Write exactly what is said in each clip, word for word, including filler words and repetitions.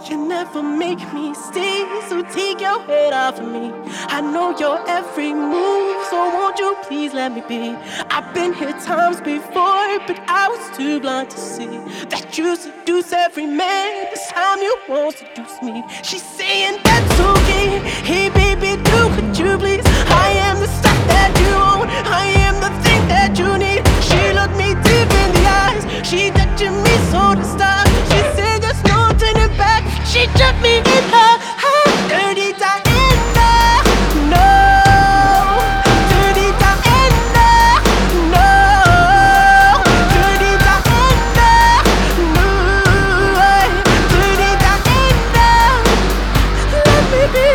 You never make me stay, so take your head off of me. I know your every move, so won't you please let me be? I've been here times before, but I was too blind to see that you seduce every man. This time you won't seduce me. She's saying that's okay. Hey baby, do could you please? I am the stuff that you own. I am the thing that you need. She looked me deep in the eyes. She touching me so to stop. She said there's no turning back. She took me in her heart. Dirty Diana, no. Dirty Diana, no. Dirty Diana, no. Dirty Diana, let me be.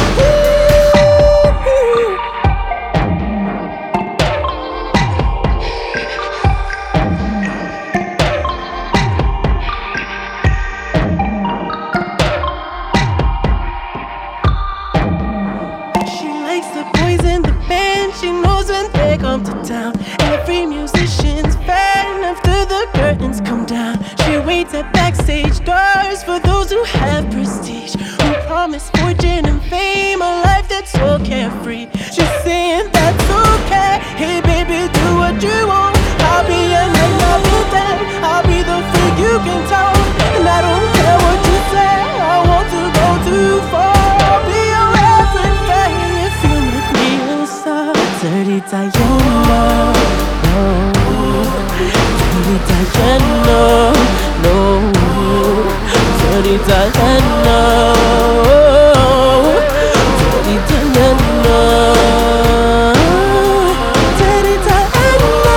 Town. Every musician's fan after the curtains come down. She waits at backstage doors for those who have prestige, who promise fortune and fame, a life that's so carefree. She's saying that's okay. Hey baby, do what you want. I'll be your man, I'll be that. I'll be the freak you can talk, and I don't care what you say. I want to go too far. I'll be your everything if you make me a star. Dirty Diana, no. Dirty Diana, no. Dirty Diana, Dirty Diana, Dirty Diana,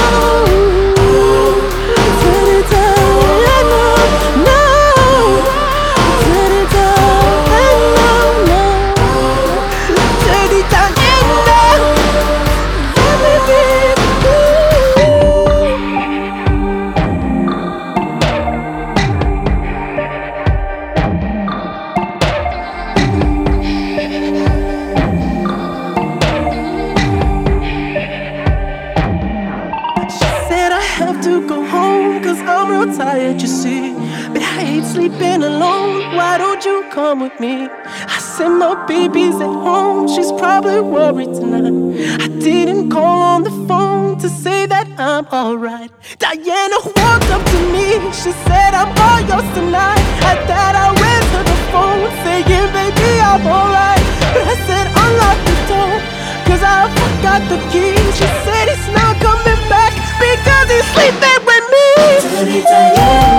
Dirty Diana, no. Dirty Diana, no. Dirty Diana. To go home, cause I'm real tired, you see. But I hate sleeping alone, why don't you come with me? I said my baby's at home, she's probably worried tonight. I didn't call on the phone to say that I'm alright. Diana walked up to me, she said I'm all yours tonight. At that I went to the phone, saying baby I'm alright. But I said unlock the door, cause I forgot the key. She said he's not coming back because he's sleeping with me. Dirty Diana.